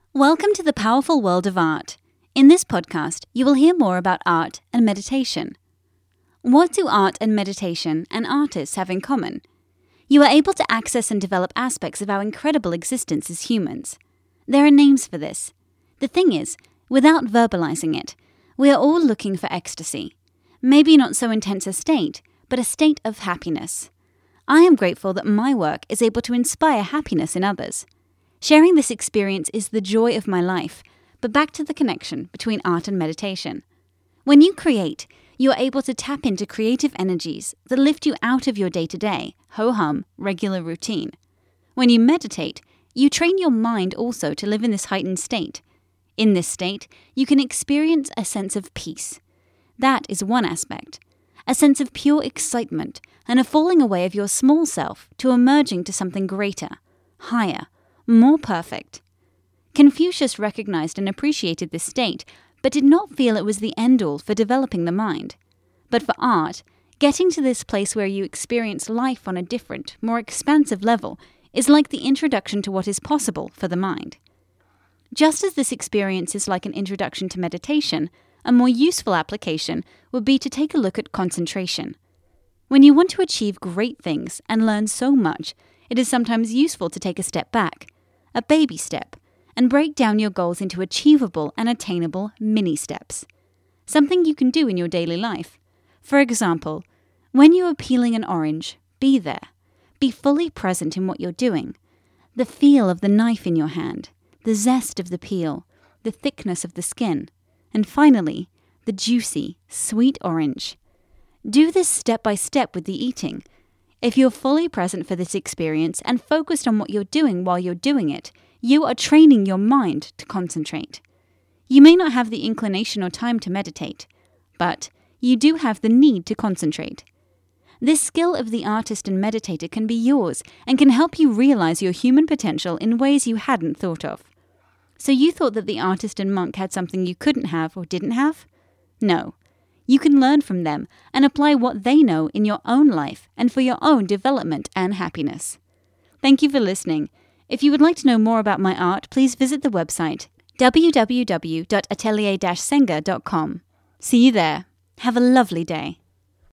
Welcome to the powerful world of art. In this podcast, you will hear more about art and meditation. What do art and meditation and artists have in common? You are able to access and develop aspects of our incredible existence as humans. There are names for this. The thing is, without verbalizing it, we are all looking for ecstasy. Maybe not so intense a state, but a state of happiness. I am grateful that my work is able to inspire happiness in others. Sharing this experience is the joy of my life, but back to the connection between art and meditation. When you create, you are able to tap into creative energies that lift you out of your day-to-day, ho-hum, regular routine. When you meditate, you train your mind also to live in this heightened state. In this state, you can experience a sense of peace. That is one aspect. A sense of pure excitement and a falling away of your small self to emerging to something greater, higher, more perfect. Confucius recognized and appreciated this state, but did not feel it was the end-all for developing the mind. But for art, getting to this place where you experience life on a different, more expansive level is like the introduction to what is possible for the mind. Just as this experience is like an introduction to meditation, a more useful application would be to take a look at concentration. When you want to achieve great things and learn so much, it is sometimes useful to take a step back, a baby step, and break down your goals into achievable and attainable mini steps. Something you can do in your daily life. For example, when you are peeling an orange, be there. Be fully present in what you're doing. The feel of the knife in your hand, the zest of the peel, the thickness of the skin, and finally, the juicy, sweet orange. Do this step by step with the eating. If you're fully present for this experience and focused on what you're doing while you're doing it, you are training your mind to concentrate. You may not have the inclination or time to meditate, but you do have the need to concentrate. This skill of the artist and meditator can be yours and can help you realize your human potential in ways you hadn't thought of. So you thought that the artist and monk had something you couldn't have or didn't have? No. You can learn from them and apply what they know in your own life and for your own development and happiness. Thank you for listening. If you would like to know more about my art, please visit the website www.atelier-senga.com. See you there. Have a lovely day.